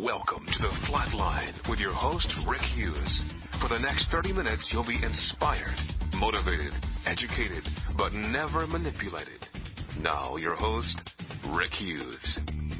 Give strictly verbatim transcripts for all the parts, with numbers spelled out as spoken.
Welcome to the Flatline with your host, Rick Hughes. For the next thirty minutes, you'll be inspired, motivated, educated, but never manipulated. Now, your host, Rick Hughes.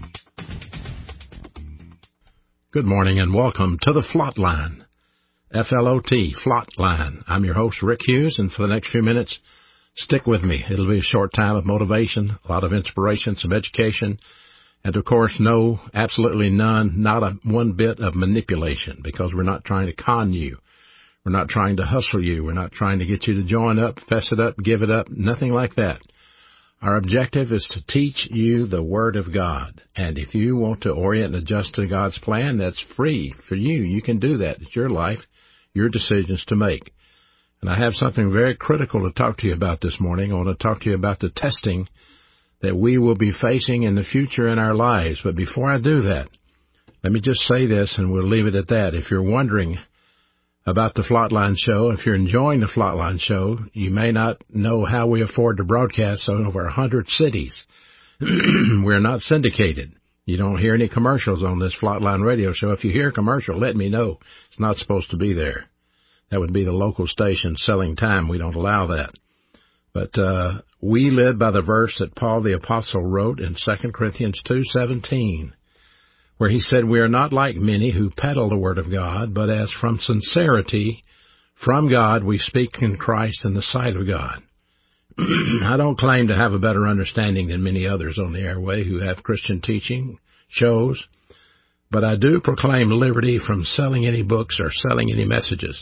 Good morning and welcome to the Flatline. F L O T, Flatline. I'm your host, Rick Hughes, and for the next few minutes, stick with me. It'll be a short time of motivation, a lot of inspiration, some education, and of course, no, absolutely none, not a one bit of manipulation, because we're not trying to con you. We're not trying to hustle you. We're not trying to get you to join up, fess it up, give it up, nothing like that. Our objective is to teach you the Word of God. And if you want to orient and adjust to God's plan, that's free for you. You can do that. It's your life, your decisions to make. And I have something very critical to talk to you about this morning. I want to talk to you about the testing that we will be facing in the future in our lives. But before I do that, let me just say this, and we'll leave it at that. If you're wondering about the Flatline Show, if you're enjoying the Flatline Show, you may not know how we afford to broadcast in over one hundred cities. We're not syndicated. You don't hear any commercials on this Flatline radio show. If you hear a commercial, let me know. It's not supposed to be there. That would be the local station selling time. We don't allow that. But uh we live by the verse that Paul the Apostle wrote in Second Corinthians two seventeen, where he said, "We are not like many who peddle the word of God, but as from sincerity from God we speak in Christ in the sight of God." I don't claim to have a better understanding than many others on the airway who have Christian teaching shows, but I do proclaim liberty from selling any books or selling any messages.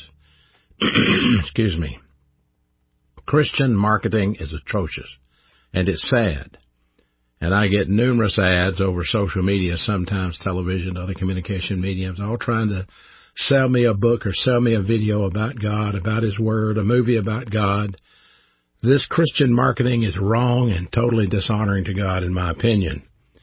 Excuse me. Christian marketing is atrocious, and it's sad. And I get numerous ads over social media, sometimes television, other communication mediums, all trying to sell me a book or sell me a video about God, about His Word, a movie about God. This Christian marketing is wrong and totally dishonoring to God, in my opinion.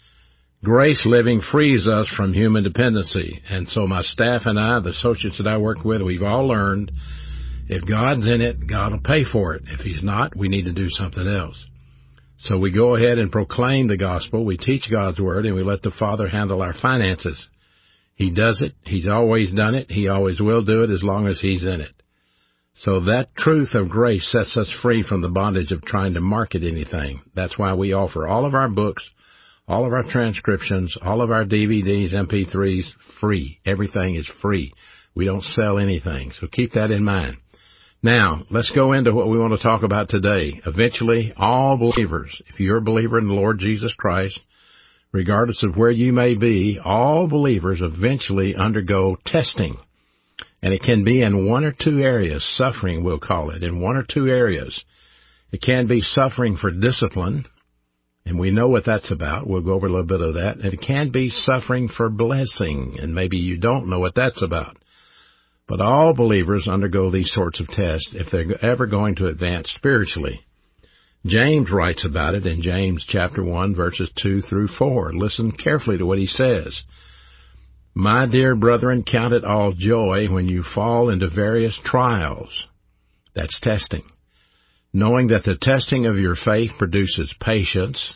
Grace living frees us from human dependency, and so my staff and I, the associates that I work with, we've all learned if God's in it, God will pay for it. If He's not, we need to do something else. So we go ahead and proclaim the gospel. We teach God's Word, and we let the Father handle our finances. He does it. He's always done it. He always will do it as long as He's in it. So that truth of grace sets us free from the bondage of trying to market anything. That's why we offer all of our books, all of our transcriptions, all of our D V Ds, M P threes, free. Everything is free. We don't sell anything. So keep that in mind. Now, let's go into what we want to talk about today. Eventually, all believers, if you're a believer in the Lord Jesus Christ, regardless of where you may be, all believers eventually undergo testing. And it can be in one or two areas, suffering we'll call it, in one or two areas. It can be suffering for discipline, and we know what that's about. We'll go over a little bit of that. And it can be suffering for blessing, and maybe you don't know what that's about. But all believers undergo these sorts of tests if they're ever going to advance spiritually. James writes about it in James chapter one, verses two through four. Listen carefully to what he says. "My dear brethren, count it all joy when you fall into various trials." That's testing. "Knowing that the testing of your faith produces patience,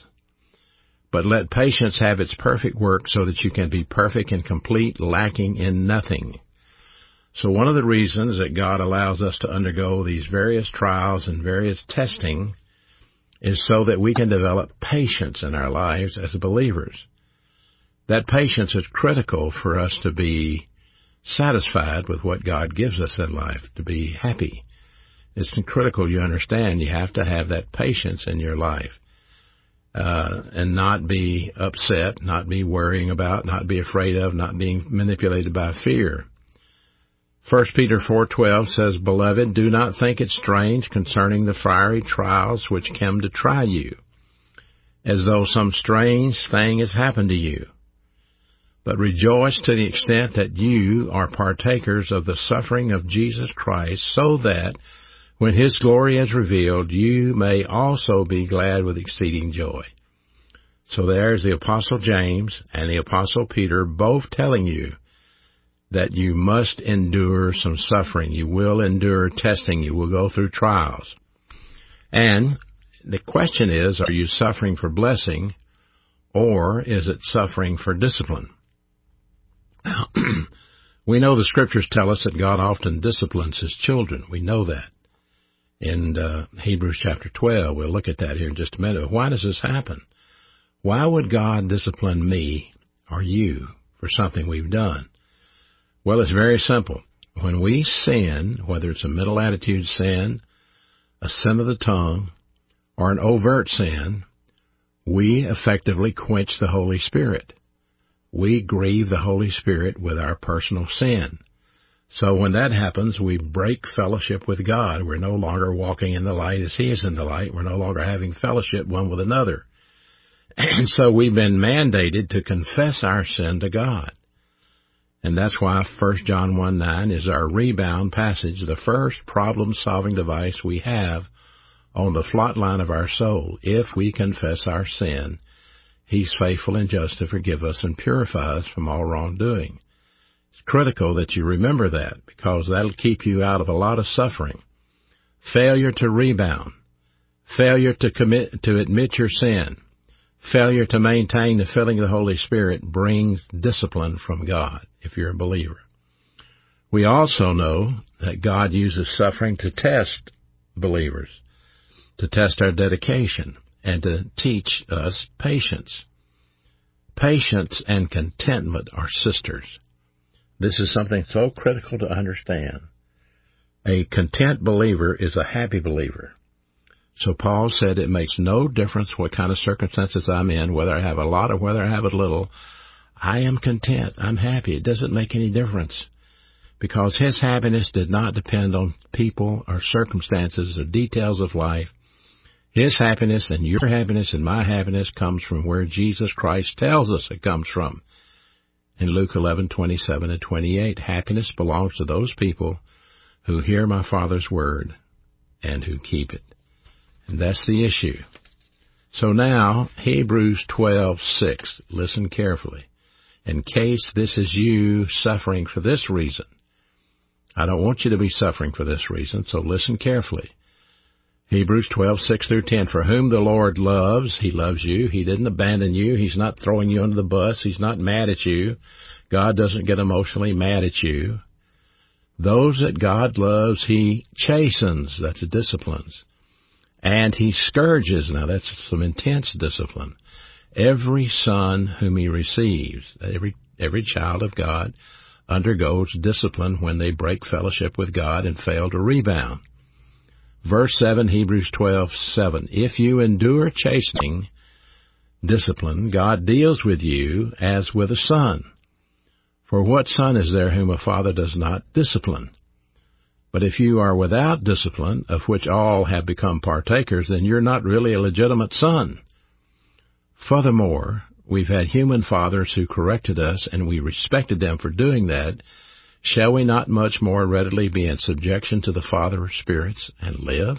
but let patience have its perfect work so that you can be perfect and complete, lacking in nothing." So one of the reasons that God allows us to undergo these various trials and various testing is so that we can develop patience in our lives as believers. That patience is critical for us to be satisfied with what God gives us in life, to be happy. It's critical you understand you have to have that patience in your life uh, and not be upset, not be worrying about, not be afraid of, not being manipulated by fear. First Peter four twelve says, "Beloved, do not think it strange concerning the fiery trials which come to try you, as though some strange thing has happened to you. But rejoice to the extent that you are partakers of the suffering of Jesus Christ, so that, when His glory is revealed, you may also be glad with exceeding joy." So there's the Apostle James and the Apostle Peter both telling you that you must endure some suffering. You will endure testing. You will go through trials. And the question is, are you suffering for blessing, or is it suffering for discipline? Now, we know the Scriptures tell us that God often disciplines His children. We know that. In uh, Hebrews chapter twelve, we'll look at that here in just a minute. Why does this happen? Why would God discipline me or you for something we've done? Well, it's very simple. When we sin, whether it's a mental attitude sin, a sin of the tongue, or an overt sin, we effectively quench the Holy Spirit. We grieve the Holy Spirit with our personal sin. So when that happens, we break fellowship with God. We're no longer walking in the light as He is in the light. We're no longer having fellowship one with another. And so we've been mandated to confess our sin to God. And that's why First John one nine is our rebound passage, the first problem-solving device we have on the flot line of our soul. If we confess our sin, He's faithful and just to forgive us and purify us from all wrongdoing. It's critical that you remember that, because that'll keep you out of a lot of suffering. Failure to rebound, failure to commit to admit your sin, failure to maintain the filling of the Holy Spirit brings discipline from God if you're a believer. We also know that God uses suffering to test believers, to test our dedication, and to teach us patience. Patience and contentment are sisters. This is something so critical to understand. A content believer is a happy believer. So Paul said it makes no difference what kind of circumstances I'm in, whether I have a lot or whether I have a little. I am content. I'm happy. It doesn't make any difference, because his happiness did not depend on people or circumstances or details of life. His happiness and your happiness and my happiness comes from where Jesus Christ tells us it comes from. In Luke eleven twenty-seven and twenty-eight, happiness belongs to those people who hear my Father's word and who keep it. And that's the issue. So now, Hebrews twelve six. Listen carefully. In case this is you suffering for this reason. I don't want you to be suffering for this reason, so listen carefully. Hebrews twelve six through ten. For whom the Lord loves, He loves you. He didn't abandon you. He's not throwing you under the bus. He's not mad at you. God doesn't get emotionally mad at you. Those that God loves, He chastens. That's disciplines. And He scourges. Now that's some intense discipline. Every son whom He receives, every every child of God undergoes discipline when they break fellowship with God and fail to rebound. Verse seven, Hebrews twelve seven. If you endure chastening, discipline, God deals with you as with a son. For what son is there whom a father does not discipline? But if you are without discipline, of which all have become partakers, then you're not really a legitimate son. Furthermore, we've had human fathers who corrected us, and we respected them for doing that. Shall we not much more readily be in subjection to the Father of spirits and live?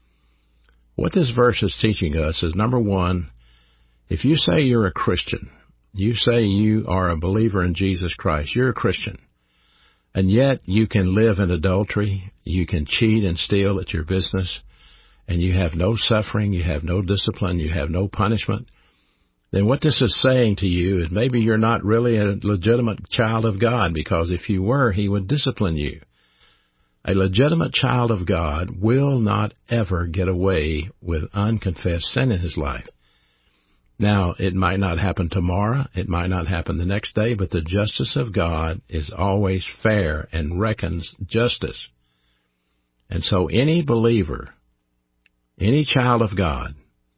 What this verse is teaching us is, number one, if you say you're a Christian, you say you are a believer in Jesus Christ, you're a Christian, and yet you can live in adultery, you can cheat and steal at your business, and you have no suffering, you have no discipline, you have no punishment, then what this is saying to you is maybe you're not really a legitimate child of God, because if you were, He would discipline you. A legitimate child of God will not ever get away with unconfessed sin in his life. Now, it might not happen tomorrow, it might not happen the next day, but the justice of God is always fair and reckons justice. And so any believer, any child of God,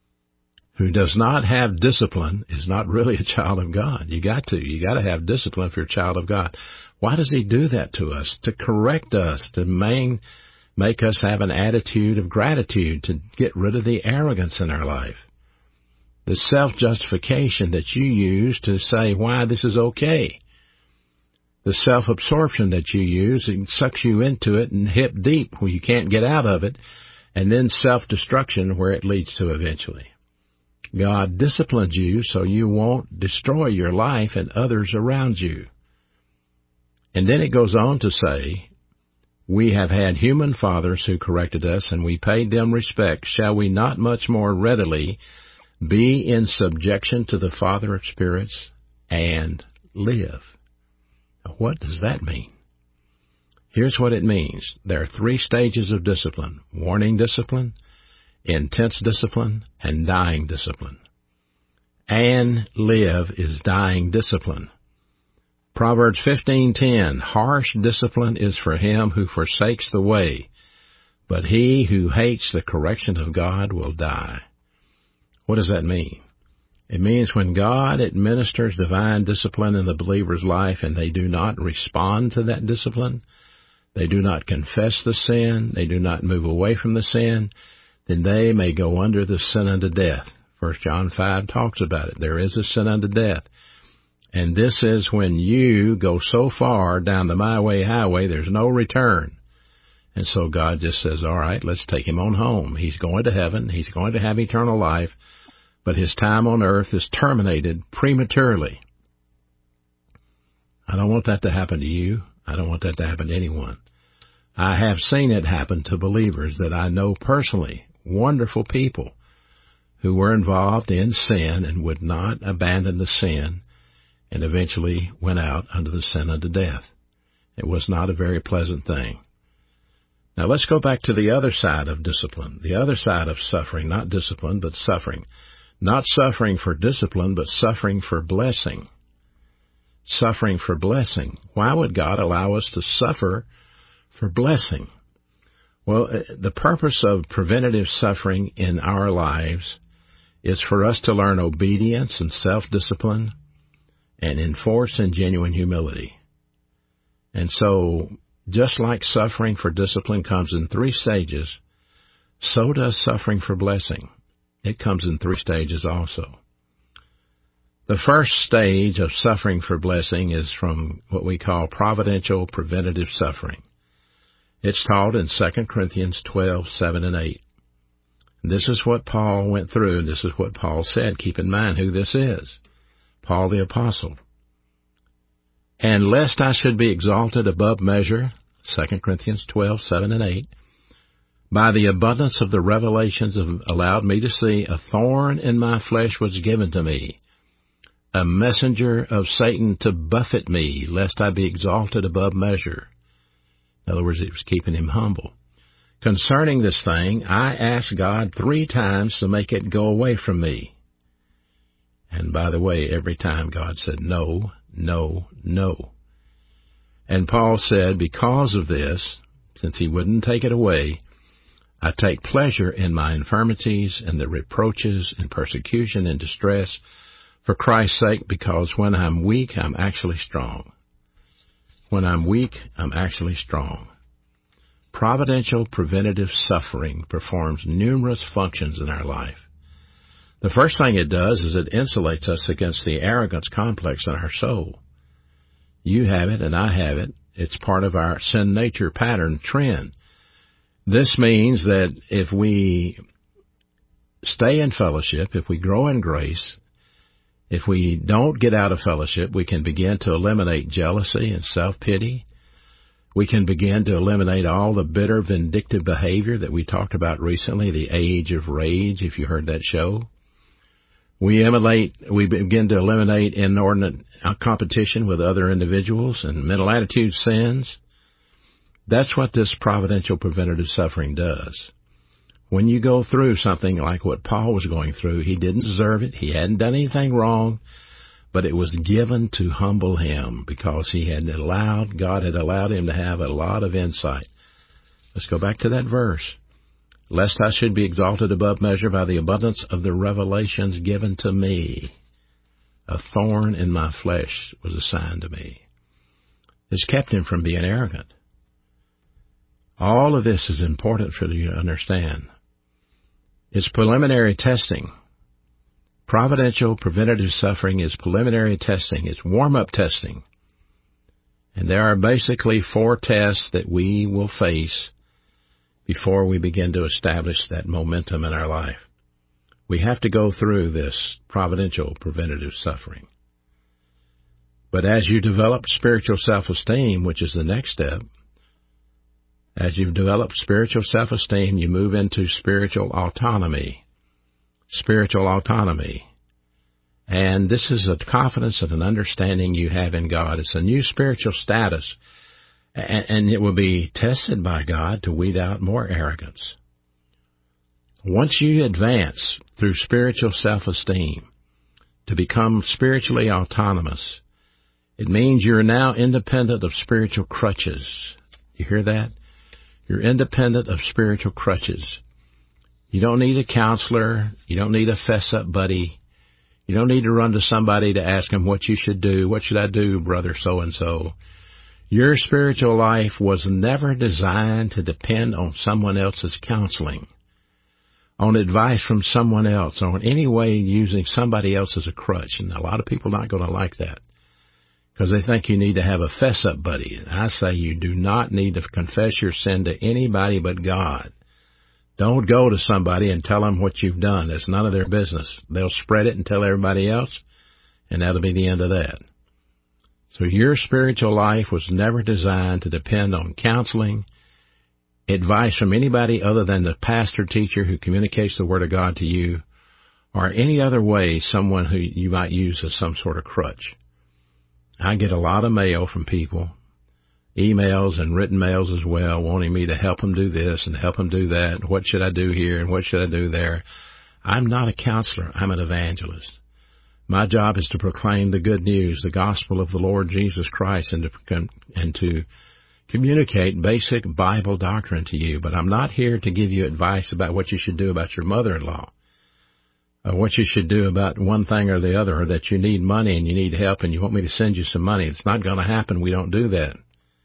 who does not have discipline is not really a child of God. You got to. You got to have discipline if you're a child of God. Why does He do that to us? To correct us, to main, make us have an attitude of gratitude, to get rid of the arrogance in our life. The self-justification that you use to say why this is okay. The self-absorption that you use, it sucks you into it and hip deep where you can't get out of it, and then self-destruction where it leads to eventually. God disciplines you so you won't destroy your life and others around you. And then it goes on to say, we have had human fathers who corrected us, and we paid them respect. Shall we not much more readily be in subjection to the Father of spirits and live? What does that mean? Here's what it means. There are three stages of discipline: warning discipline, intense discipline, and dying discipline. And live is dying discipline. Proverbs fifteen ten, harsh discipline is for him who forsakes the way, but he who hates the correction of God will die. What does that mean? It means when God administers divine discipline in the believer's life and they do not respond to that discipline, they do not confess the sin, they do not move away from the sin, then they may go under the sin unto death. First John five talks about it. There is a sin unto death. And this is when you go so far down the my way highway, there's no return. And so God just says, all right, let's take him on home. He's going to heaven. He's going to have eternal life. But his time on earth is terminated prematurely. I don't want that to happen to you. I don't want that to happen to anyone. I have seen it happen to believers that I know personally, wonderful people who were involved in sin and would not abandon the sin and eventually went out under the sin unto death. It was not a very pleasant thing. Now let's go back to the other side of discipline, the other side of suffering, not discipline, but suffering. Not suffering for discipline, but suffering for blessing. Suffering for blessing. Why would God allow us to suffer for blessing? Well, the purpose of preventative suffering in our lives is for us to learn obedience and self-discipline and enforce in genuine humility. And so, just like suffering for discipline comes in three stages, so does suffering for blessing. It comes in three stages also. The first stage of suffering for blessing is from what we call providential preventative suffering. It's taught in Second Corinthians twelve, seven and eight. This is what Paul went through, and this is what Paul said. Keep in mind who this is. Paul the Apostle. And lest I should be exalted above measure, Second Corinthians twelve, seven and eight, by the abundance of the revelations have allowed me to see, a thorn in my flesh was given to me, a messenger of Satan to buffet me, lest I be exalted above measure. In other words, it was keeping him humble. Concerning this thing, I asked God three times to make it go away from me. And by the way, every time God said no, no, no. And Paul said, because of this, since he wouldn't take it away, I take pleasure in my infirmities and the reproaches and persecution and distress for Christ's sake, because when I'm weak, I'm actually strong. When I'm weak, I'm actually strong. Providential preventative suffering performs numerous functions in our life. The first thing it does is it insulates us against the arrogance complex in our soul. You have it and I have it. It's part of our sin nature pattern trend. This means that if we stay in fellowship, if we grow in grace, if we don't get out of fellowship, we can begin to eliminate jealousy and self-pity. We can begin to eliminate all the bitter, vindictive behavior that we talked about recently, the age of rage, if you heard that show. We emulate, we begin to eliminate inordinate competition with other individuals and mental attitude sins. That's what this providential preventative suffering does. When you go through something like what Paul was going through, he didn't deserve it. He hadn't done anything wrong, but it was given to humble him because he had allowed, God had allowed him to have a lot of insight. Let's go back to that verse. Lest I should be exalted above measure by the abundance of the revelations given to me. A thorn in my flesh was assigned to me. This kept him from being arrogant. All of this is important for you to understand. It's preliminary testing. Providential preventative suffering is preliminary testing. It's warm-up testing. And there are basically four tests that we will face before we begin to establish that momentum in our life. We have to go through this providential preventative suffering. But as you develop spiritual self-esteem, which is the next step, as you've developed spiritual self-esteem, you move into spiritual autonomy. Spiritual autonomy. And this is a confidence and an understanding you have in God. It's a new spiritual status, and it will be tested by God to weed out more arrogance. Once you advance through spiritual self-esteem to become spiritually autonomous, it means you're now independent of spiritual crutches. You hear that? You're independent of spiritual crutches. You don't need a counselor. You don't need a fess-up buddy. You don't need to run to somebody to ask them what you should do. What should I do, brother so-and-so? Your spiritual life was never designed to depend on someone else's counseling, on advice from someone else, on any way using somebody else as a crutch. And a lot of people are not going to like that because they think you need to have a fess-up buddy. I say you do not need to confess your sin to anybody but God. Don't go to somebody and tell them what you've done. It's none of their business. They'll spread it and tell everybody else, and that'll be the end of that. So your spiritual life was never designed to depend on counseling, advice from anybody other than the pastor teacher who communicates the Word of God to you, or any other way someone who you might use as some sort of crutch. I get a lot of mail from people, emails and written mails as well, wanting me to help them do this and help them do that. What should I do here and what should I do there? I'm not a counselor. I'm an evangelist. My job is to proclaim the good news, the gospel of the Lord Jesus Christ, and to, and to communicate basic Bible doctrine to you. But I'm not here to give you advice about what you should do about your mother-in-law, or what you should do about one thing or the other, or that you need money and you need help and you want me to send you some money. It's not going to happen. We don't do that.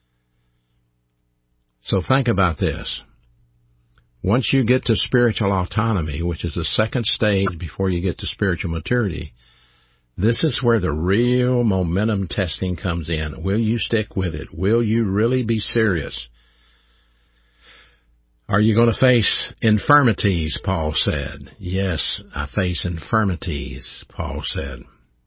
So think about this. Once you get to spiritual autonomy, which is the second stage before you get to spiritual maturity, this is where the real momentum testing comes in. Will you stick with it? Will you really be serious? Are you going to face infirmities, Paul said? Yes, I face infirmities, Paul said.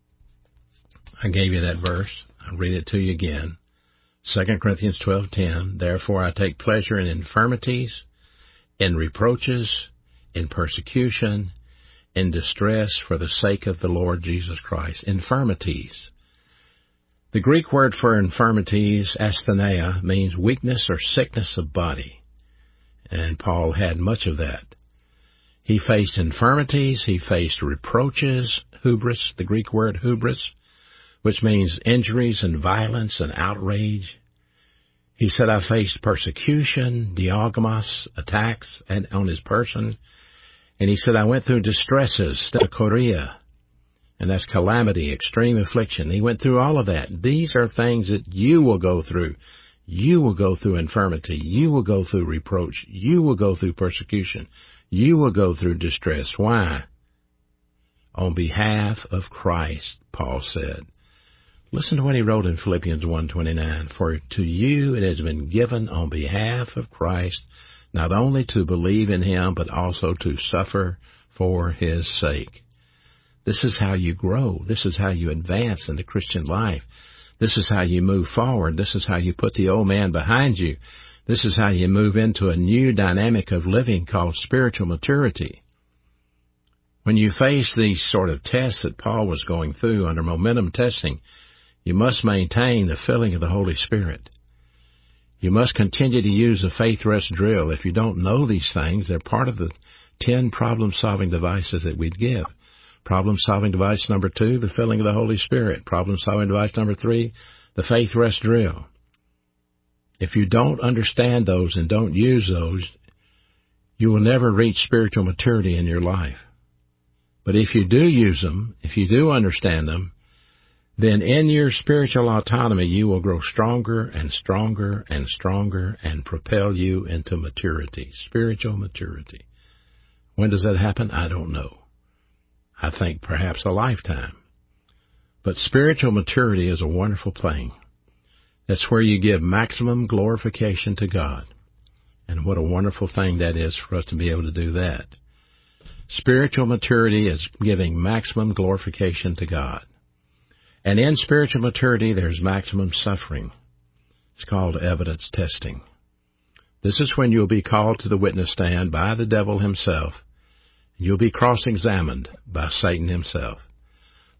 I gave you that verse. I'll read it to you again. Second Corinthians twelve ten, therefore I take pleasure in infirmities, in reproaches, in persecution, in distress for the sake of the Lord Jesus Christ. Infirmities. The Greek word for infirmities, asthenia, means weakness or sickness of body. And Paul had much of that. He faced infirmities, he faced reproaches, hubris, the Greek word hubris, which means injuries and violence and outrage. He said, I faced persecution, diagmos, attacks and on his person. And he said, I went through distresses, stenochoria, and that's calamity, extreme affliction. He went through all of that. These are things that you will go through. You will go through infirmity. You will go through reproach. You will go through persecution. You will go through distress. Why? On behalf of Christ, Paul said. Listen to what he wrote in Philippians one twenty-nine. For to you it has been given on behalf of Christ not only to believe in him, but also to suffer for his sake. This is how you grow. This is how you advance in the Christian life. This is how you move forward. This is how you put the old man behind you. This is how you move into a new dynamic of living called spiritual maturity. When you face these sort of tests that Paul was going through under momentum testing, you must maintain the filling of the Holy Spirit. You must continue to use the faith rest drill. If you don't know these things, they're part of the ten problem-solving devices that we'd give. Problem-solving device number two, the filling of the Holy Spirit. Problem-solving device number three, the faith rest drill. If you don't understand those and don't use those, you will never reach spiritual maturity in your life. But if you do use them, if you do understand them, then in your spiritual autonomy, you will grow stronger and stronger and stronger and propel you into maturity, spiritual maturity. When does that happen? I don't know. I think perhaps a lifetime. But spiritual maturity is a wonderful thing. That's where you give maximum glorification to God. And what a wonderful thing that is for us to be able to do that. Spiritual maturity is giving maximum glorification to God. And in spiritual maturity, there's maximum suffering. It's called evidence testing. This is when you'll be called to the witness stand by the devil himself. You'll be cross-examined by Satan himself.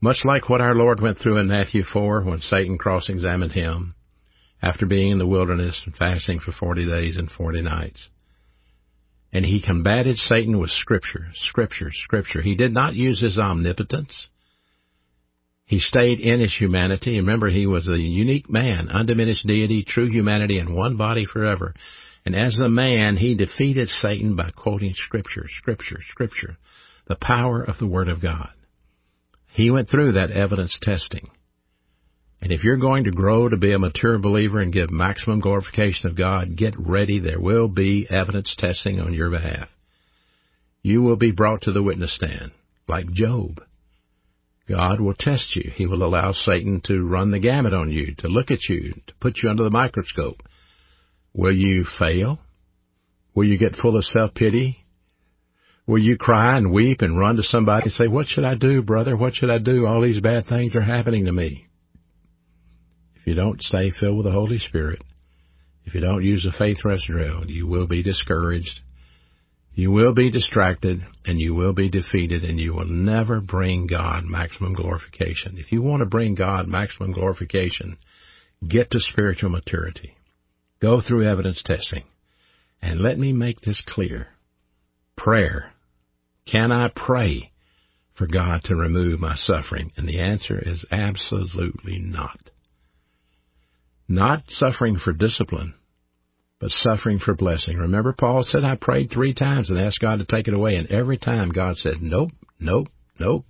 Much like what our Lord went through in Matthew four when Satan cross-examined him after being in the wilderness and fasting for forty days and forty nights. And he combated Satan with Scripture, Scripture, Scripture. He did not use his omnipotence. He stayed in his humanity. Remember, he was a unique man, undiminished deity, true humanity in one body forever. And as a man, he defeated Satan by quoting Scripture, Scripture, Scripture, the power of the Word of God. He went through that evidence testing. And if you're going to grow to be a mature believer and give maximum glorification of God, get ready. There will be evidence testing on your behalf. You will be brought to the witness stand, like Job. God will test you. He will allow Satan to run the gamut on you, to look at you, to put you under the microscope. Will you fail? Will you get full of self-pity? Will you cry and weep and run to somebody and say, what should I do, brother? What should I do? All these bad things are happening to me. If you don't stay filled with the Holy Spirit, if you don't use the faith rest drill, you will be discouraged, you will be distracted, and you will be defeated, and you will never bring God maximum glorification. If you want to bring God maximum glorification, get to spiritual maturity. Go through evidence testing. And let me make this clear. Prayer. Can I pray for God to remove my suffering? And the answer is absolutely not. Not suffering for discipline, but suffering for blessing. Remember, Paul said, I prayed three times and asked God to take it away. And every time God said, nope, nope, nope.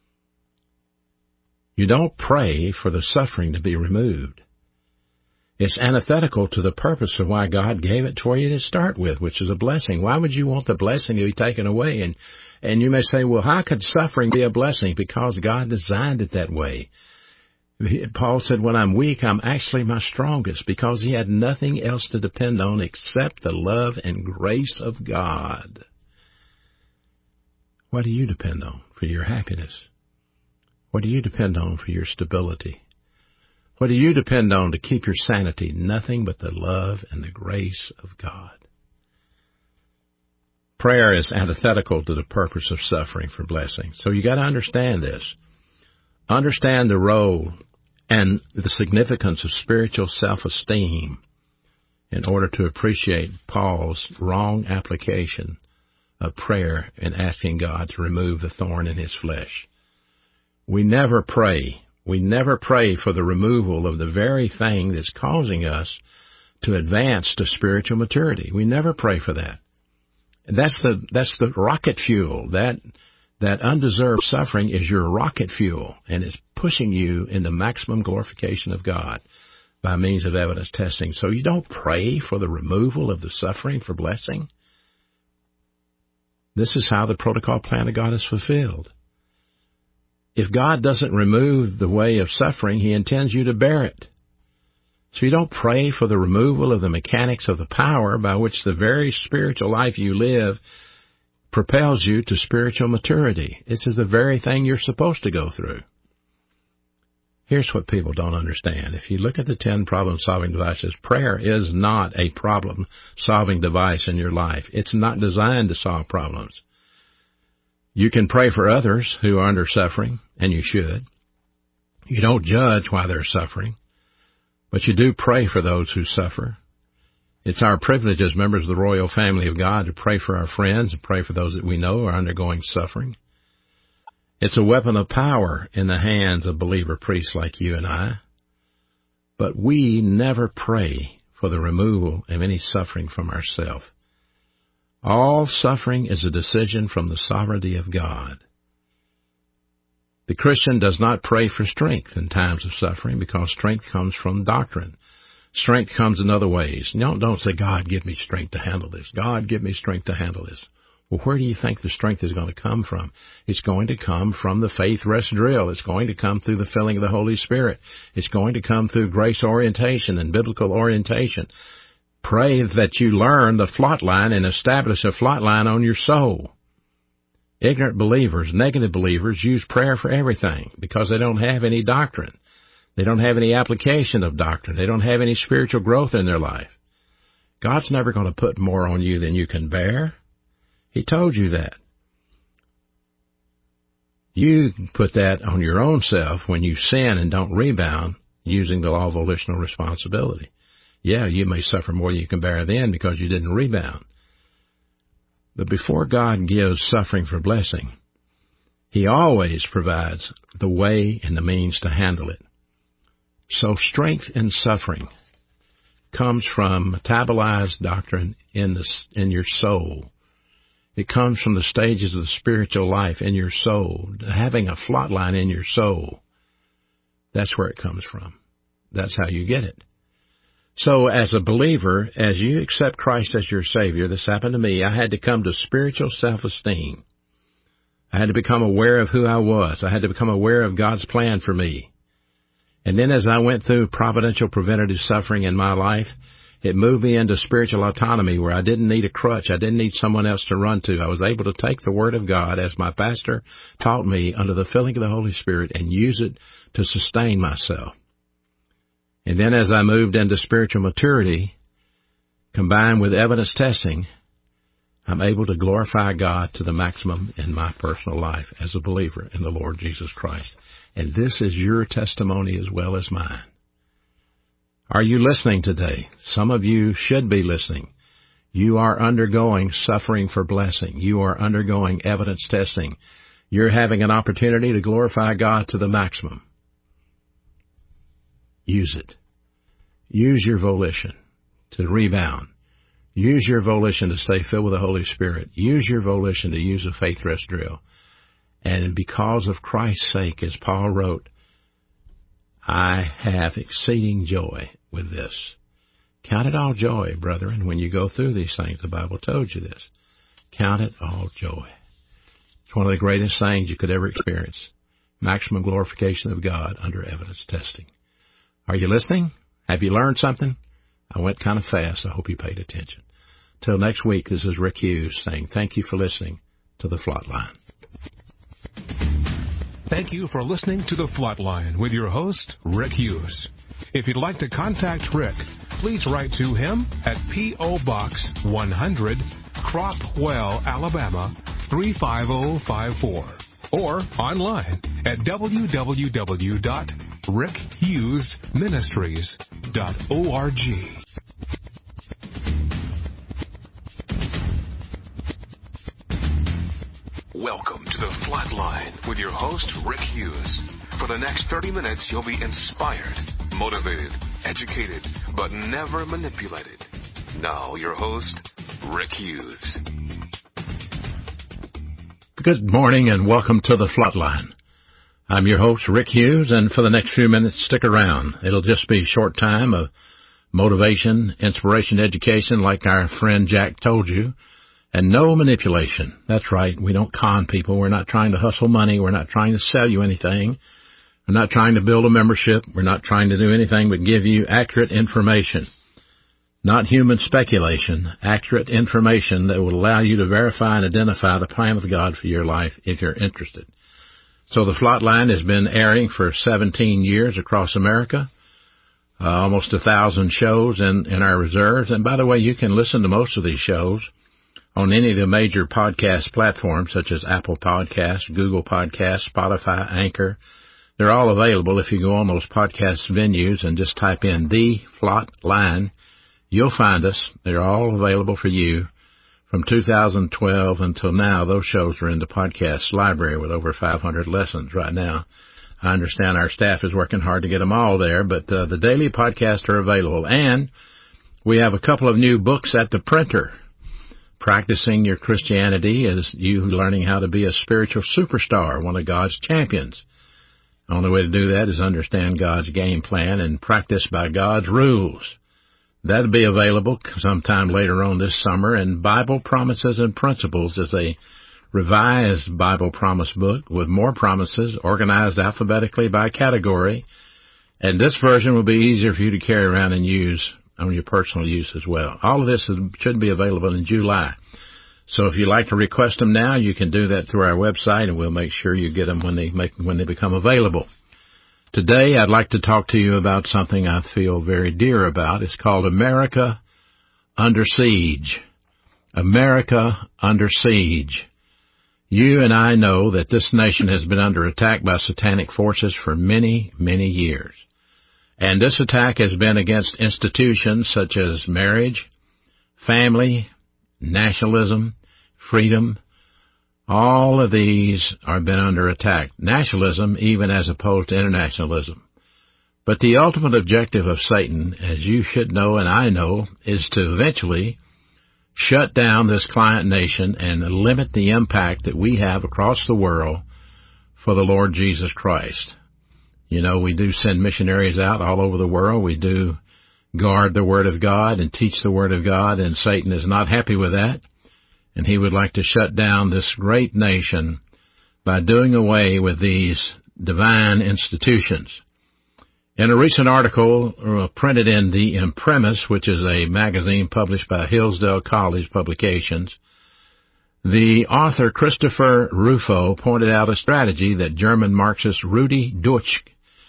You don't pray for the suffering to be removed. It's antithetical to the purpose of why God gave it for you to start with, which is a blessing. Why would you want the blessing to be taken away? And, and you may say, well, how could suffering be a blessing? Because God designed it that way. Paul said, when I'm weak, I'm actually my strongest, because he had nothing else to depend on except the love and grace of God. What do you depend on for your happiness? What do you depend on for your stability? What do you depend on to keep your sanity? Nothing but the love and the grace of God. Prayer is antithetical to the purpose of suffering for blessing. So you got to understand this. Understand the role and the significance of spiritual self-esteem in order to appreciate Paul's wrong application of prayer in asking God to remove the thorn in his flesh. We never pray. We never pray for the removal of the very thing that's causing us to advance to spiritual maturity. We never pray for that. And that's the that's the rocket fuel. That that undeserved suffering is your rocket fuel, and it's pushing you into maximum glorification of God by means of evidence testing. So you don't pray for the removal of the suffering for blessing. This is how the protocol plan of God is fulfilled. If God doesn't remove the way of suffering, he intends you to bear it. So you don't pray for the removal of the mechanics of the power by which the very spiritual life you live propels you to spiritual maturity. This is the very thing you're supposed to go through. Here's what people don't understand. If you look at the ten problem-solving devices, prayer is not a problem-solving device in your life. It's not designed to solve problems. You can pray for others who are under suffering, and you should. You don't judge why they're suffering, but you do pray for those who suffer. It's our privilege as members of the royal family of God to pray for our friends and pray for those that we know are undergoing suffering. It's a weapon of power in the hands of believer priests like you and I. But we never pray for the removal of any suffering from ourselves. All suffering is a decision from the sovereignty of God. The Christian does not pray for strength in times of suffering because strength comes from doctrine. Strength comes in other ways. Don't, don't say, God, give me strength to handle this. God, give me strength to handle this. Well, where do you think the strength is going to come from? It's going to come from the faith rest drill. It's going to come through the filling of the Holy Spirit. It's going to come through grace orientation and biblical orientation. Pray that you learn the flot line and establish a flot line on your soul. Ignorant believers, negative believers, use prayer for everything because they don't have any doctrine. They don't have any application of doctrine. They don't have any spiritual growth in their life. God's never going to put more on you than you can bear. He told you that. You put that on your own self when you sin and don't rebound using the law of volitional responsibility. Yeah, you may suffer more than you can bear then because you didn't rebound. But before God gives suffering for blessing, He always provides the way and the means to handle it. So strength in suffering comes from metabolized doctrine in the, in your soul. It comes from the stages of the spiritual life in your soul, having a flot line in your soul. That's where it comes from. That's how you get it. So as a believer, as you accept Christ as your Savior, this happened to me, I had to come to spiritual self-esteem. I had to become aware of who I was. I had to become aware of God's plan for me. And then as I went through providential preventative suffering in my life, it moved me into spiritual autonomy where I didn't need a crutch. I didn't need someone else to run to. I was able to take the Word of God as my pastor taught me under the filling of the Holy Spirit and use it to sustain myself. And then as I moved into spiritual maturity, combined with evidence testing, I'm able to glorify God to the maximum in my personal life as a believer in the Lord Jesus Christ. And this is your testimony as well as mine. Are you listening today? Some of you should be listening. You are undergoing suffering for blessing. You are undergoing evidence testing. You're having an opportunity to glorify God to the maximum. Use it. Use your volition to rebound. Use your volition to stay filled with the Holy Spirit. Use your volition to use a faith rest drill. And because of Christ's sake, as Paul wrote, I have exceeding joy with this. Count it all joy, brethren, when you go through these things. The Bible told you this. Count it all joy. It's one of the greatest things you could ever experience. Maximum glorification of God under evidence testing. Are you listening? Have you learned something? I went kind of fast. I hope you paid attention. Till next week, this is Rick Hughes saying thank you for listening to The Flot Line. Thank you for listening to The Flot Line with your host, Rick Hughes. If you'd like to contact Rick, please write to him at P O. Box one hundred, Cropwell, Alabama three five zero five four, or online at w w w dot rick hughes ministries dot org. Welcome to The Flot Line with your host, Rick Hughes. For the next thirty minutes, you'll be inspired, motivated, educated, but never manipulated. Now, your host, Rick Hughes. Good morning and welcome to The Flot Line. I'm your host, Rick Hughes, and for the next few minutes, stick around. It'll just be a short time of motivation, inspiration, education, like our friend Jack told you. And no manipulation. That's right. We don't con people. We're not trying to hustle money. We're not trying to sell you anything. We're not trying to build a membership. We're not trying to do anything but give you accurate information. Not human speculation. Accurate information that will allow you to verify and identify the plan of God for your life if you're interested. So the Flot Line has been airing for seventeen years across America. Uh, almost a thousand shows in, in our reserves. And by the way, you can listen to most of these shows on any of the major podcast platforms such as Apple Podcasts, Google Podcasts, Spotify, Anchor. They're all available if you go on those podcast venues and just type in The Flot Line. You'll find us. They're all available for you. From two thousand twelve until now, those shows are in the podcast library with over five hundred lessons right now. I understand our staff is working hard to get them all there, but uh, the daily podcasts are available. And we have a couple of new books at the printer. Practicing Your Christianity is you learning how to be a spiritual superstar, one of God's champions. The only way to do that is understand God's game plan and practice by God's rules. That'll be available sometime later on this summer. And Bible Promises and Principles is a revised Bible promise book with more promises organized alphabetically by category. And this version will be easier for you to carry around and use on your personal use as well. All of this is, should be available in July. So if you'd like to request them now, you can do that through our website, and we'll make sure you get them when they make when they become available. Today, I'd like to talk to you about something I feel very dear about. It's called America Under Siege. America Under Siege. You and I know that this nation has been under attack by satanic forces for many, many years. And this attack has been against institutions such as marriage, family, nationalism, freedom. All of these have been under attack. Nationalism, even as opposed to internationalism. But the ultimate objective of Satan, as you should know and I know, is to eventually shut down this client nation and limit the impact that we have across the world for the Lord Jesus Christ. You know, we do send missionaries out all over the world. We do guard the Word of God and teach the Word of God, and Satan is not happy with that. And he would like to shut down this great nation by doing away with these divine institutions. In a recent article uh, printed in the Imprimis, which is a magazine published by Hillsdale College Publications, the author Christopher Rufo pointed out a strategy that German Marxist Rudi Dutsch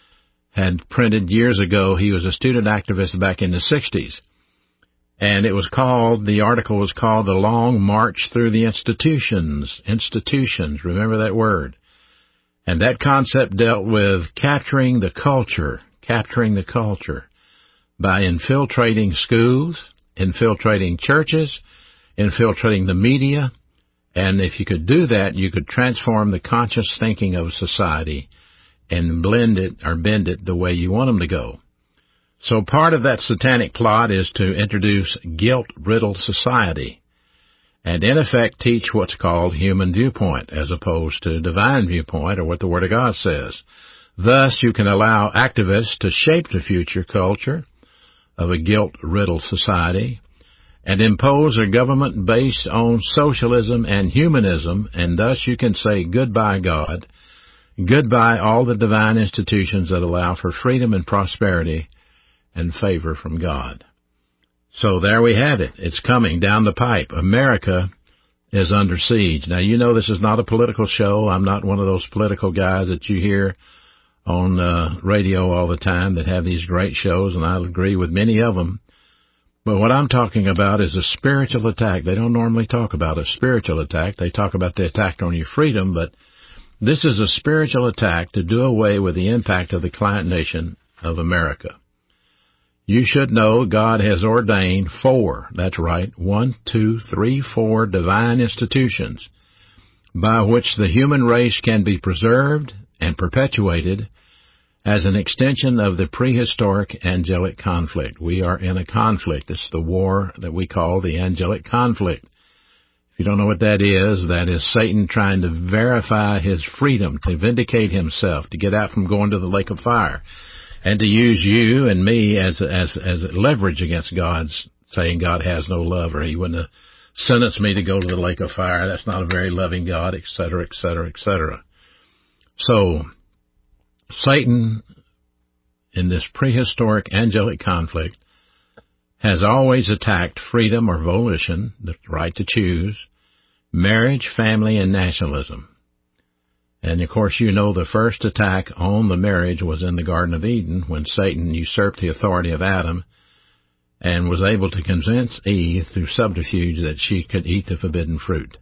had printed years ago. He was a student activist back in the sixties. And it was called, the article was called The Long March Through the Institutions. Institutions, remember that word. And that concept dealt with capturing the culture, capturing the culture by infiltrating schools, infiltrating churches, infiltrating the media. And if you could do that, you could transform the conscious thinking of society and blend it or bend it the way you want them to go. So part of that satanic plot is to introduce guilt-riddled society and, in effect, teach what's called human viewpoint as opposed to divine viewpoint or what the Word of God says. Thus, you can allow activists to shape the future culture of a guilt-riddled society and impose a government based on socialism and humanism, and thus you can say goodbye, God, goodbye all the divine institutions that allow for freedom and prosperity and favor from God. So there we have it. It's coming down the pipe. America is under siege. Now, you know this is not a political show. I'm not one of those political guys that you hear on uh, radio all the time that have these great shows, and I agree with many of them. But what I'm talking about is a spiritual attack. They don't normally talk about a spiritual attack. They talk about the attack on your freedom, but this is a spiritual attack to do away with the impact of the client nation of America. You should know God has ordained four, that's right, one, two, three, four divine institutions by which the human race can be preserved and perpetuated as an extension of the prehistoric angelic conflict. We are in a conflict. It's the war that we call the angelic conflict. If you don't know what that is, that is Satan trying to verify his freedom, to vindicate himself, to get out from going to the lake of fire, and to use you and me as as as leverage against God's saying God has no love, or he wouldn't have sentenced me to go to the lake of fire. That's not a very loving God, et cetera, et cetera, et cetera. So Satan, in this prehistoric angelic conflict, has always attacked freedom or volition, the right to choose, marriage, family, and nationalism. And, of course, you know the first attack on the marriage was in the Garden of Eden when Satan usurped the authority of Adam and was able to convince Eve through subterfuge that she could eat the forbidden fruit.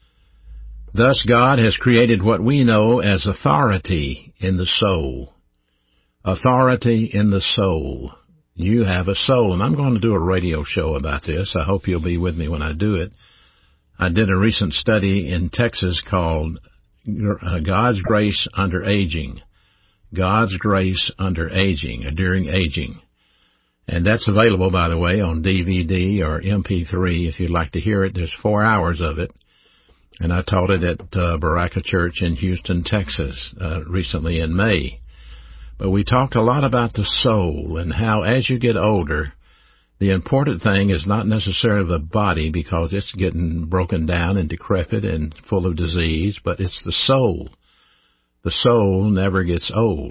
Thus, God has created what we know as authority in the soul. Authority in the soul. You have a soul, and I'm going to do a radio show about this. I hope you'll be with me when I do it. I did a recent study in Texas called God's Grace Under Aging. God's Grace Under Aging, or During Aging. And that's available, by the way, on D V D or M P three if you'd like to hear it. There's four hours of it. And I taught it at uh, Baraka Church in Houston, Texas, uh, recently in May. But we talked a lot about the soul and how as you get older, the important thing is not necessarily the body because it's getting broken down and decrepit and full of disease, but it's the soul. The soul never gets old.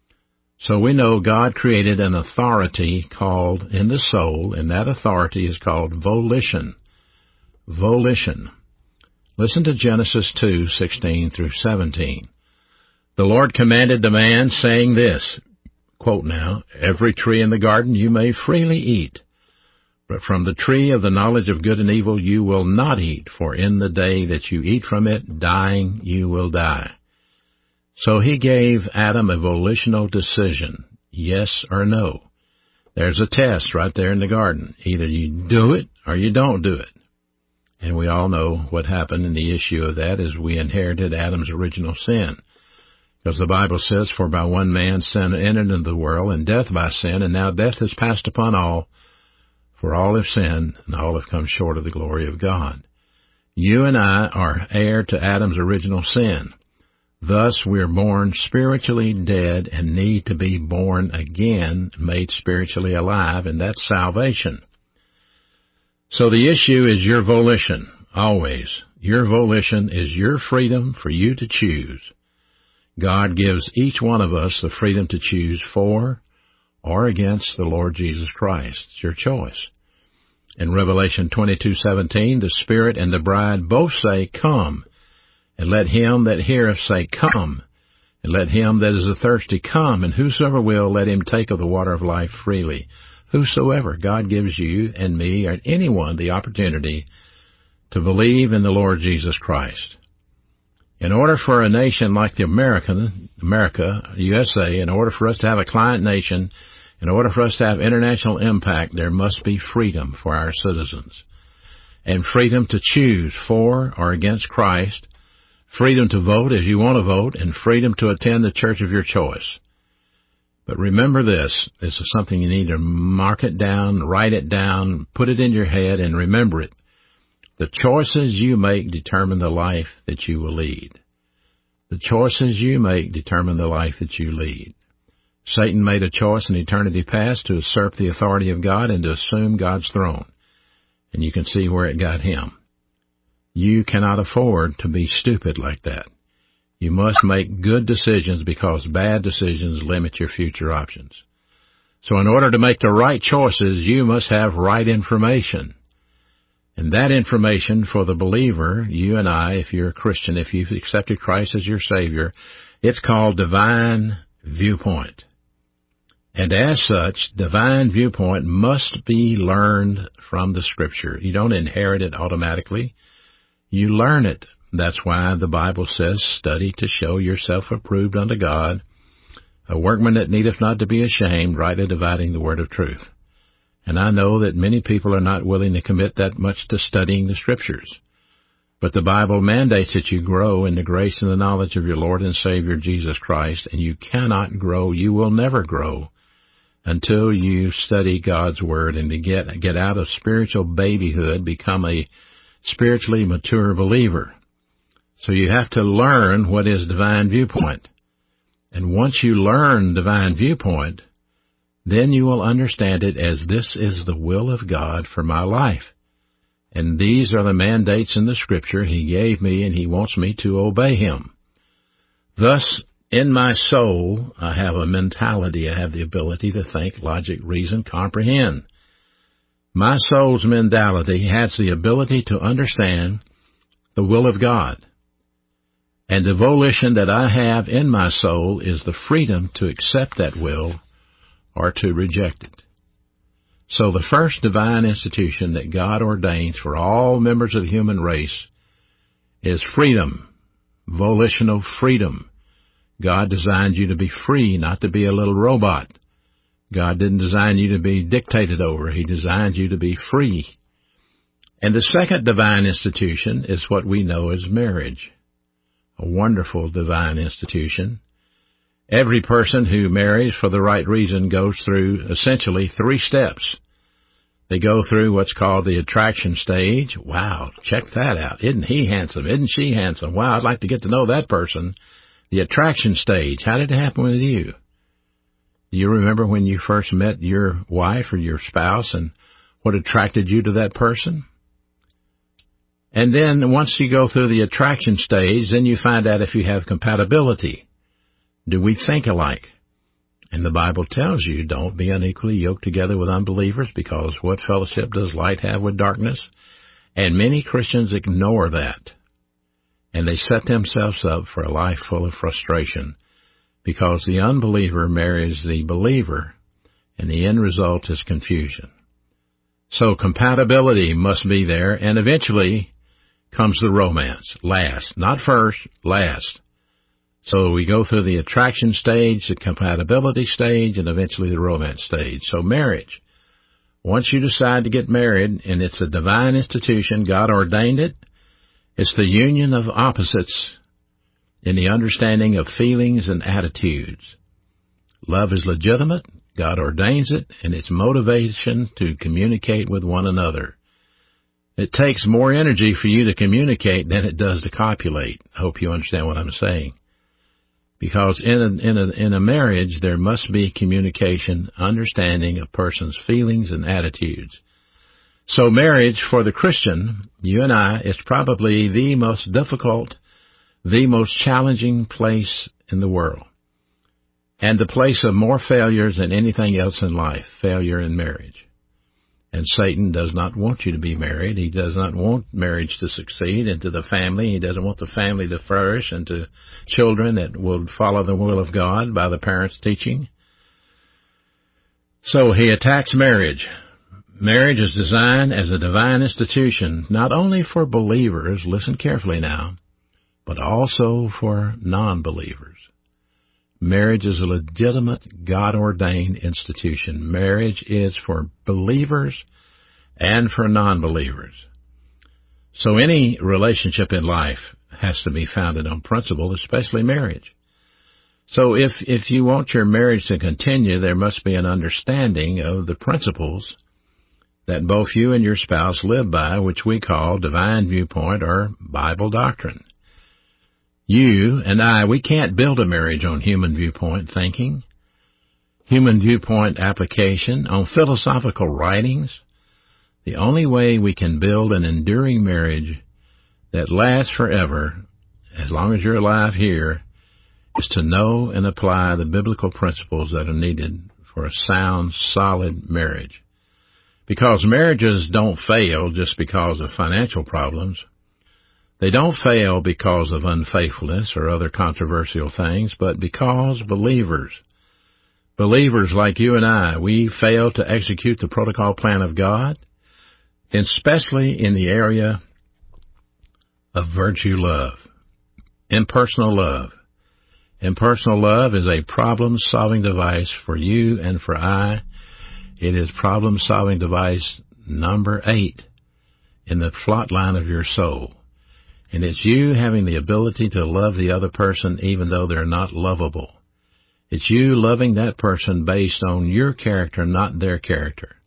So we know God created an authority called in the soul, and that authority is called volition. Volition. Listen to Genesis two, sixteen through seventeen. The Lord commanded the man, saying this, quote now, "Every tree in the garden you may freely eat, But from the tree of the knowledge of good and evil you will not eat, for in the day that you eat from it, dying you will die. So he gave Adam a volitional decision, yes or no. There's a test right there in the garden. Either you do it or you don't do it. And we all know what happened, and the issue of that is we inherited Adam's original sin. Because the Bible says, for by one man sin entered into the world, and death by sin, and now death has passed upon all, for all have sinned, and all have come short of the glory of God. You and I are heir to Adam's original sin. Thus, we're born spiritually dead and need to be born again, made spiritually alive, and that's salvation. So the issue is your volition, always. Your volition is your freedom for you to choose. God gives each one of us the freedom to choose for or against the Lord Jesus Christ. It's your choice. In Revelation twenty-two seventeen, the Spirit and the bride both say, Come, and let him that heareth say, Come, and let him that is thirsty come, and whosoever will, let him take of the water of life freely. Whosoever, God gives you and me or anyone the opportunity to believe in the Lord Jesus Christ. In order for a nation like the American, America, U S A, in order for us to have a client nation, in order for us to have international impact, there must be freedom for our citizens. And freedom to choose for or against Christ, freedom to vote as you want to vote, and freedom to attend the church of your choice. But remember this, this is something you need to mark it down, write it down, put it in your head, and remember it. The choices you make determine the life that you will lead. The choices you make determine the life that you lead. Satan made a choice in eternity past to usurp the authority of God and to assume God's throne. And you can see where it got him. You cannot afford to be stupid like that. You must make good decisions because bad decisions limit your future options. So in order to make the right choices, you must have right information. And that information for the believer, you and I, if you're a Christian, if you've accepted Christ as your Savior, it's called divine viewpoint. And as such, divine viewpoint must be learned from the Scripture. You don't inherit it automatically. You learn it. That's why the Bible says, study to show yourself approved unto God, a workman that needeth not to be ashamed, rightly dividing the word of truth. And I know that many people are not willing to commit that much to studying the Scriptures. But the Bible mandates that you grow in the grace and the knowledge of your Lord and Savior Jesus Christ, and you cannot grow, you will never grow, until you study God's Word and to get, get out of spiritual babyhood, become a spiritually mature believer. So you have to learn what is divine viewpoint. And once you learn divine viewpoint, then you will understand it as this is the will of God for my life. And these are the mandates in the Scripture He gave me, and He wants me to obey Him. Thus, in my soul, I have a mentality. I have the ability to think, logic, reason, comprehend. My soul's mentality has the ability to understand the will of God. And the volition that I have in my soul is the freedom to accept that will or to reject it. So the first divine institution that God ordains for all members of the human race is freedom, volitional freedom. God designed you to be free, not to be a little robot. God didn't design you to be dictated over. He designed you to be free. And the second divine institution is what we know as marriage, a wonderful divine institution. Every person who marries for the right reason goes through essentially three steps. They go through what's called the attraction stage. Wow, check that out. Isn't he handsome? Isn't she handsome? Wow, I'd like to get to know that person. The attraction stage. How did it happen with you? Do you remember when you first met your wife or your spouse and what attracted you to that person? And then once you go through the attraction stage, then you find out if you have compatibility. Do we think alike? And the Bible tells you, don't be unequally yoked together with unbelievers, because what fellowship does light have with darkness? And many Christians ignore that. And they set themselves up for a life full of frustration, because the unbeliever marries the believer, and the end result is confusion. So compatibility must be there, and eventually comes the romance. Last. Not first, last. So we go through the attraction stage, the compatibility stage, and eventually the romance stage. So marriage. Once you decide to get married, and it's a divine institution, God ordained it, it's the union of opposites in the understanding of feelings and attitudes. Love is legitimate, God ordains it, and it's motivation to communicate with one another. It takes more energy for you to communicate than it does to copulate. I hope you understand what I'm saying. Because in a, in a, in a marriage, there must be communication, understanding of person's feelings and attitudes. So marriage for the Christian, you and I, is probably the most difficult, the most challenging place in the world. And the place of more failures than anything else in life, failure in marriage. And Satan does not want you to be married. He does not want marriage to succeed into the family. He doesn't want the family to flourish into children that will follow the will of God by the parents' teaching. So he attacks marriage. Marriage is designed as a divine institution, not only for believers, listen carefully now, but also for non-believers. Marriage is a legitimate, God-ordained institution. Marriage is for believers and for non-believers. So any relationship in life has to be founded on principle, especially marriage. So if, if you want your marriage to continue, there must be an understanding of the principles that both you and your spouse live by, which we call divine viewpoint or Bible doctrine. You and I, we can't build a marriage on human viewpoint thinking, human viewpoint application, on philosophical writings. The only way we can build an enduring marriage that lasts forever, as long as you're alive here, is to know and apply the biblical principles that are needed for a sound, solid marriage. Because marriages don't fail just because of financial problems. They don't fail because of unfaithfulness or other controversial things, but because believers, believers like you and I, we fail to execute the protocol plan of God, especially in the area of virtue love, impersonal love. Impersonal love is a problem-solving device for you and for I. It is problem-solving device number eight in the plot line of your soul. And it's you having the ability to love the other person even though they're not lovable. It's you loving that person based on your character, not their character.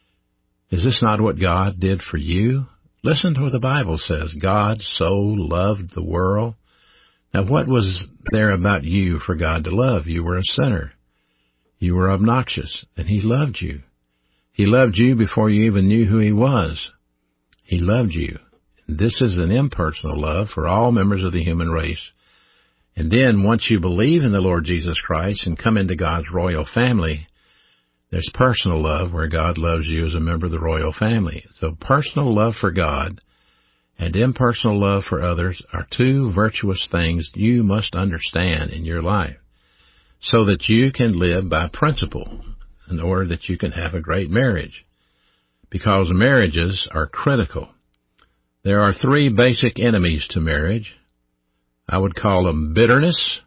Is this not what God did for you? Listen to what the Bible says. God so loved the world. Now, what was there about you for God to love? You were a sinner. You were obnoxious, and He loved you. He loved you before you even knew who He was. He loved you. This is an impersonal love for all members of the human race. And then once you believe in the Lord Jesus Christ and come into God's royal family, there's personal love where God loves you as a member of the royal family. So personal love for God and impersonal love for others are two virtuous things you must understand in your life so that you can live by principle in order that you can have a great marriage. Because marriages are critical. There are three basic enemies to marriage. I would call them bitterness,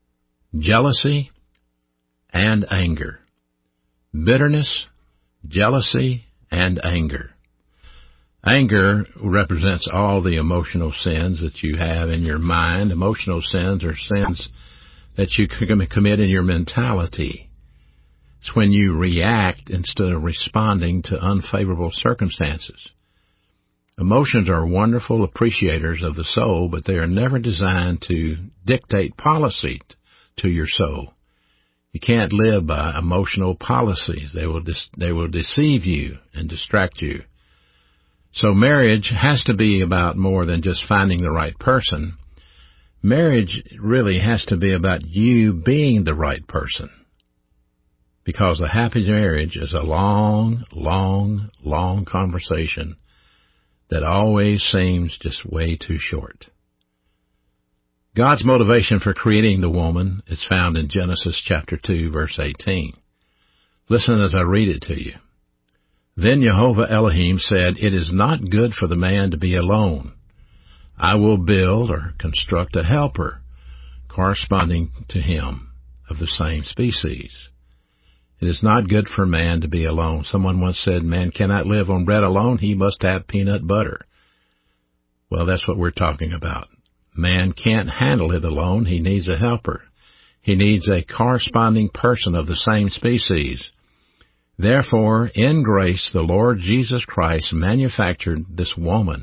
jealousy, and anger. Bitterness, jealousy, and anger. Anger represents all the emotional sins that you have in your mind. Emotional sins are sins that you can commit in your mentality. It's when you react instead of responding to unfavorable circumstances. Emotions are wonderful appreciators of the soul, but they are never designed to dictate policy to your soul. You can't live by emotional policies. They will dis- they will deceive you and distract you. So marriage has to be about more than just finding the right person. Marriage really has to be about you being the right person. Because a happy marriage is a long, long, long conversation that always seems just way too short. God's motivation for creating the woman is found in Genesis chapter two, verse eighteen. Listen as I read it to you. Then Jehovah Elohim said, "It is not good for the man to be alone. I will build or construct a helper corresponding to him of the same species." It is not good for man to be alone. Someone once said, man cannot live on bread alone. He must have peanut butter. Well, that's what we're talking about. Man can't handle it alone. He needs a helper. He needs a corresponding person of the same species. Therefore, in grace, the Lord Jesus Christ manufactured this woman,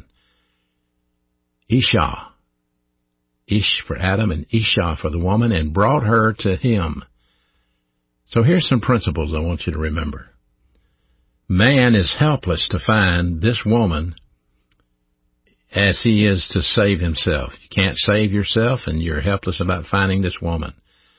Isha, Ish for Adam and Isha for the woman, and brought her to him. So here's some principles I want you to remember. Man is helpless to find this woman as he is to save himself. You can't save yourself, and you're helpless about finding this woman.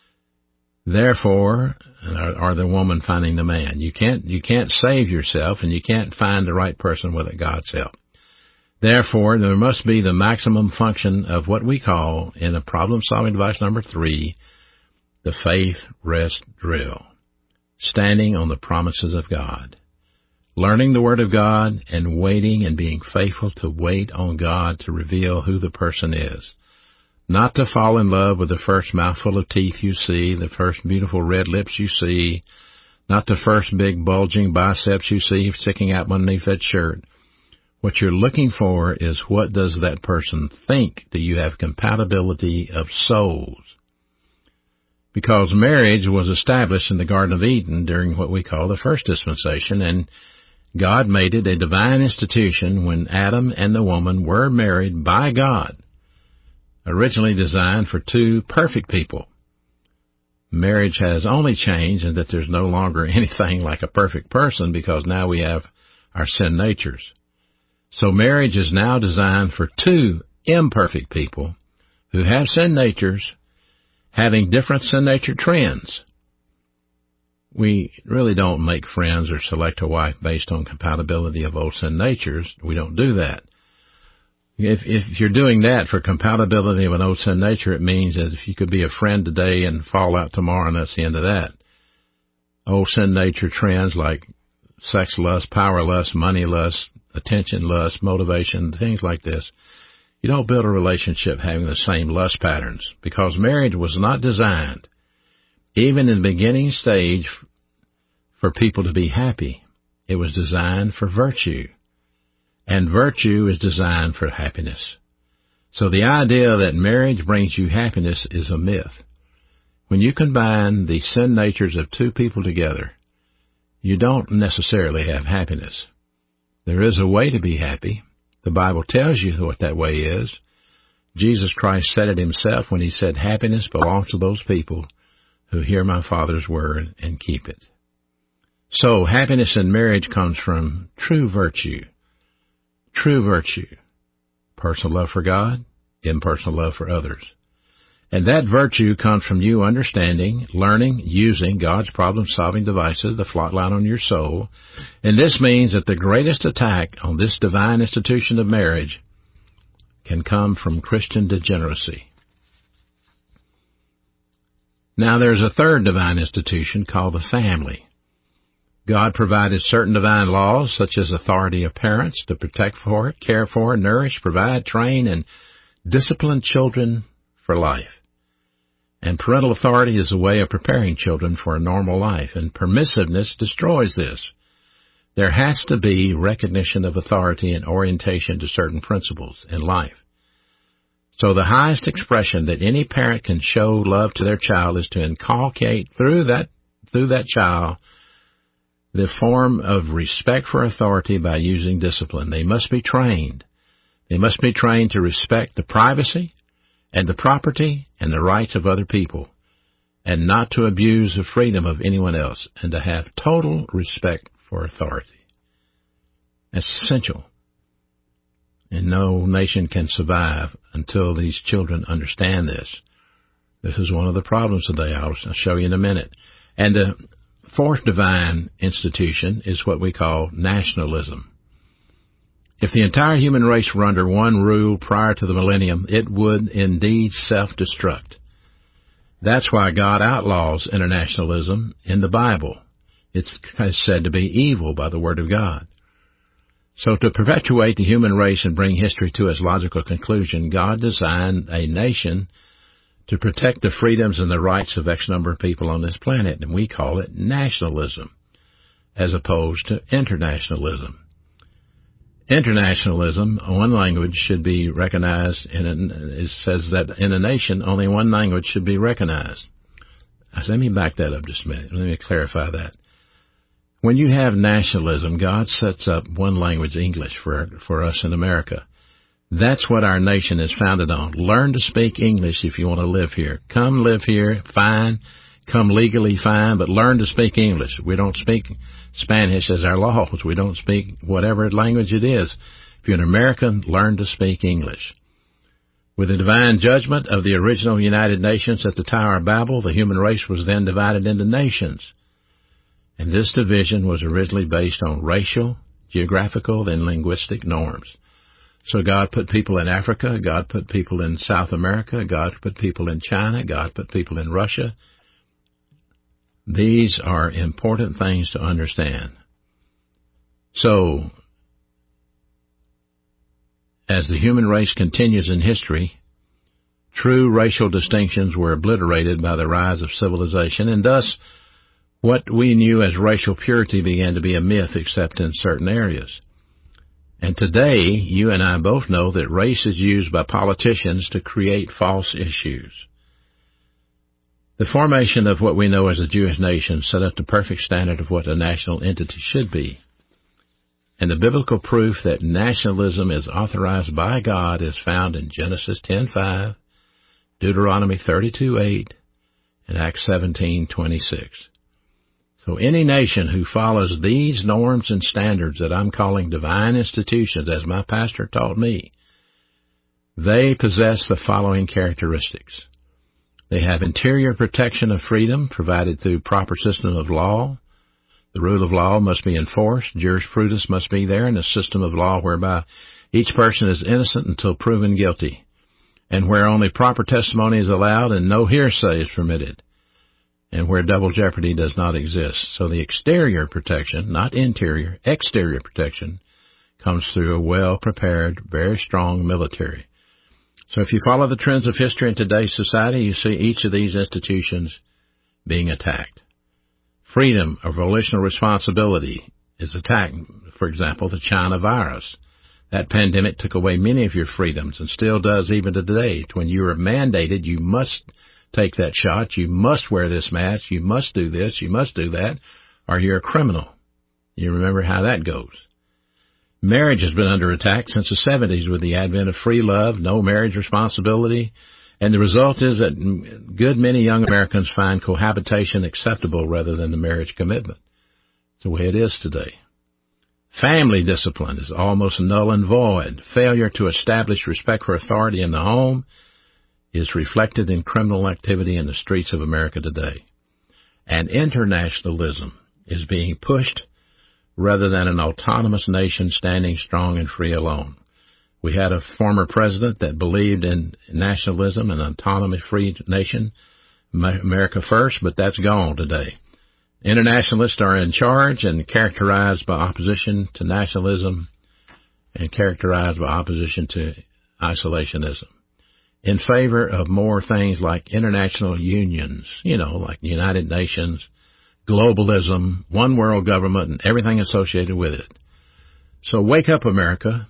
Therefore, or the woman finding the man. You can't, you can't save yourself, and you can't find the right person without God's help. Therefore, there must be the maximum function of what we call, in a problem-solving device number three, the faith rest drill. Standing on the promises of God. Learning the Word of God and waiting and being faithful to wait on God to reveal who the person is. Not to fall in love with the first mouthful of teeth you see, the first beautiful red lips you see, not the first big bulging biceps you see sticking out underneath that shirt. What you're looking for is, what does that person think? Do you have compatibility of souls? Because marriage was established in the Garden of Eden during what we call the first dispensation, and God made it a divine institution when Adam and the woman were married by God, originally designed for two perfect people. Marriage has only changed in that there's no longer anything like a perfect person, because now we have our sin natures. So marriage is now designed for two imperfect people who have sin natures, having different sin nature trends. We really don't make friends or select a wife based on compatibility of old sin natures. We don't do that. If, if you're doing that for compatibility of an old sin nature, it means that if you could be a friend today and fall out tomorrow, and that's the end of that. Old sin nature trends like sex lust, power lust, money lust, attention lust, motivation, things like this. You don't build a relationship having the same lust patterns, because marriage was not designed, even in the beginning stage, for people to be happy. It was designed for virtue, and virtue is designed for happiness. So the idea that marriage brings you happiness is a myth. When you combine the sin natures of two people together, you don't necessarily have happiness. There is a way to be happy. The Bible tells you what that way is. Jesus Christ said it himself when he said, happiness belongs to those people who hear my Father's word and keep it. So happiness in marriage comes from true virtue. True virtue. Personal love for God, impersonal love for others. And that virtue comes from you understanding, learning, using God's problem-solving devices, the flot line on your soul. And this means that the greatest attack on this divine institution of marriage can come from Christian degeneracy. Now there's a third divine institution called the family. God provided certain divine laws, such as authority of parents to protect for it, care for, nourish, provide, train, and discipline children for life. And parental authority is a way of preparing children for a normal life, and permissiveness destroys this. There has to be recognition of authority and orientation to certain principles in life. So the highest expression that any parent can show love to their child is to inculcate through that, through that child the form of respect for authority by using discipline. They must be trained. They must be trained to respect the privacy and the property and the rights of other people, and not to abuse the freedom of anyone else, and to have total respect for authority. That's essential. And no nation can survive until these children understand this. This is one of the problems today. I'll show you in a minute. And the fourth divine institution is what we call nationalism. If the entire human race were under one rule prior to the millennium, it would indeed self-destruct. That's why God outlaws internationalism in the Bible. It's said to be evil by the Word of God. So to perpetuate the human race and bring history to its logical conclusion, God designed a nation to protect the freedoms and the rights of X number of people on this planet, and we call it nationalism, as opposed to internationalism. Internationalism, one language should be recognized, in a, it says that in a nation, only one language should be recognized. Let me back that up just a minute. Let me clarify that. When you have nationalism, God sets up one language, English, for for us in America. That's what our nation is founded on. Learn to speak English if you want to live here. Come live here, fine. Come legally, fine, but learn to speak English. We don't speak Spanish as our laws. We don't speak whatever language it is. If you're an American, learn to speak English. With the divine judgment of the original United Nations at the Tower of Babel, the human race was then divided into nations. And this division was originally based on racial, geographical, and linguistic norms. So God put people in Africa, God put people in South America, God put people in China, God put people in Russia. These are important things to understand. So, as the human race continues in history, true racial distinctions were obliterated by the rise of civilization, and thus what we knew as racial purity began to be a myth except in certain areas. And today, you and I both know that race is used by politicians to create false issues. The formation of what we know as a Jewish nation set up the perfect standard of what a national entity should be. And the biblical proof that nationalism is authorized by God is found in Genesis ten five, Deuteronomy thirty-two eight, and Acts seventeen twenty-six. So any nation who follows these norms and standards that I'm calling divine institutions, as my pastor taught me, they possess the following characteristics. They have interior protection of freedom provided through proper system of law. The rule of law must be enforced. Jurisprudence must be there, and a system of law whereby each person is innocent until proven guilty, and where only proper testimony is allowed and no hearsay is permitted, and where double jeopardy does not exist. So the exterior protection, not interior, exterior protection, comes through a well-prepared, very strong military. So if you follow the trends of history in today's society, you see each of these institutions being attacked. Freedom of volitional responsibility is attacked. For example, the China virus. That pandemic took away many of your freedoms and still does even today. When you are mandated, you must take that shot, you must wear this mask, you must do this, you must do that, or you're a criminal. You remember how that goes. Marriage has been under attack since the seventies with the advent of free love, no marriage responsibility, and the result is that a good many young Americans find cohabitation acceptable rather than the marriage commitment. It's the way it is today. Family discipline is almost null and void. Failure to establish respect for authority in the home is reflected in criminal activity in the streets of America today. And internationalism is being pushed rather than an autonomous nation standing strong and free alone. We had a former president that believed in nationalism and autonomous free nation, America first, but that's gone today. Internationalists are in charge and characterized by opposition to nationalism and characterized by opposition to isolationism, in favor of more things like international unions, you know, like the United Nations, globalism, one world government, and everything associated with it. So wake up, America.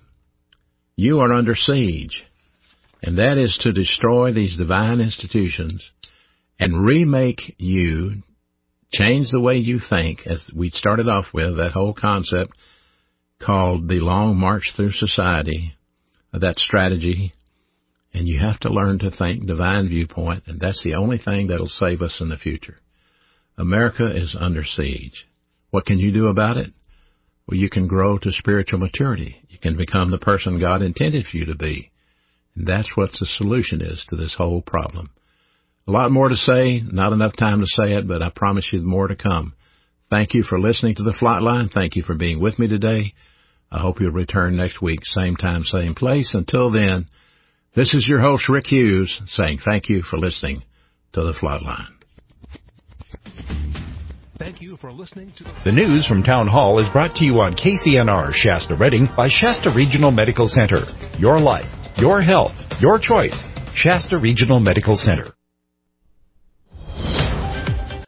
You are under siege, and that is to destroy these divine institutions and remake you, change the way you think, as we started off with, that whole concept called the long march through society, that strategy. And you have to learn to think divine viewpoint, and that's the only thing that'll save us in the future. America is under siege. What can you do about it? Well, you can grow to spiritual maturity. You can become the person God intended for you to be. And that's what the solution is to this whole problem. A lot more to say, not enough time to say it, but I promise you more to come. Thank you for listening to the Flightline. Thank you for being with me today. I hope you'll return next week, same time, same place. Until then, this is your host, Rick Hughes, saying thank you for listening to the Flightline. Thank you for listening to the... The news from Town Hall is brought to you on K C N R Shasta Redding by Shasta Regional Medical Center. Your life, your health, your choice. Shasta Regional Medical Center.